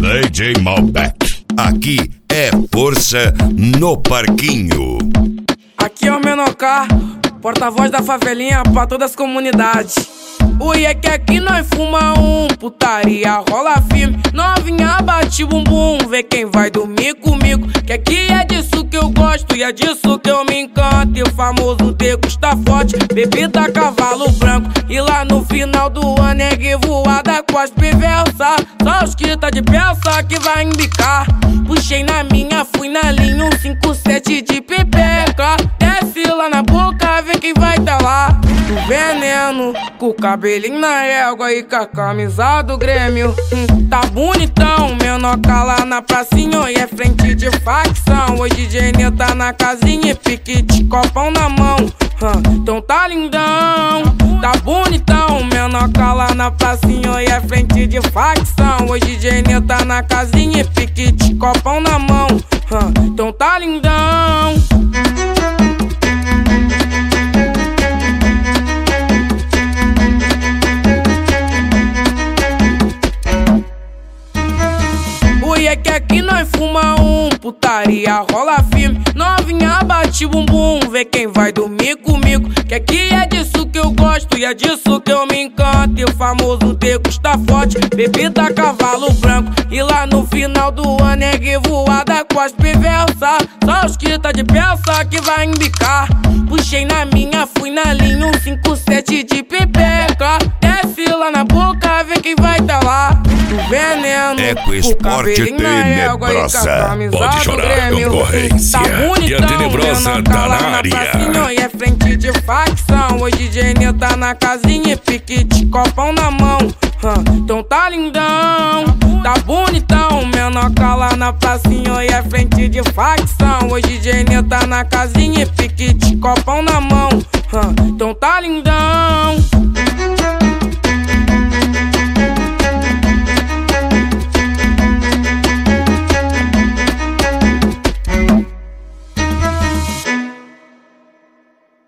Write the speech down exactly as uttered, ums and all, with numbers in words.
D J Malbec. Aqui é força no parquinho. Aqui é o Menocá, porta-voz da favelinha pra todas as comunidades. Ui, é que aqui nós fuma um, putaria rola firme. Novinha bate bumbum, vê quem vai dormir comigo. Que aqui é disso que eu gosto e é disso que eu me encanto. E o famoso degusta forte, bebida cavalo branco. E lá no final do ano é revoada com as pivelsa. Só os que tá de peça que vai embicar. Puxei na minha, fui na linha, um cinco sete de pepeca. Desce lá na boca, vê quem vai tá lá. Do veneno, com o cabelinho na régua e com a camisa do Grêmio. hum, Tá bonitão, Menocá lá na pracinha e é frente de facção. Hoje D J Nil tá na casinha e pique de copão na mão. hum, Então tá lindão, tá bonitão, Menocá lá na pracinha e é frente de facção. Hoje D J Nil tá na casinha e pique de copão na mão. hum, Então tá lindão. É que aqui nós fuma um, putaria rola firme. Novinha bate bumbum, vê quem vai dormir comigo. Que aqui é disso que eu gosto e é disso que eu me encanto. E o famoso degusta forte, bebida cavalo branco. E lá no final do ano é revoada com as pivelsa. Só os que tá de peça que vai embicar. Puxei na minha, fui na linha, um cinco sete de pepeca. Desce lá na boca, vê quem vai tá lá. Do veneno, Eco Esporte Tenebrosa. Pode chorar, concorrência. Tá bonitão, e a Tenebrosa tá na área. E é frente de facção. Hoje D J Nil tá na casinha e pique de copão na mão. hum, Então tá lindão, tá bonitão, Menocá lá na pracinha e é frente de facção. Hoje D J Nil tá na casinha e pique de copão na mão. hum, Então tá lindão.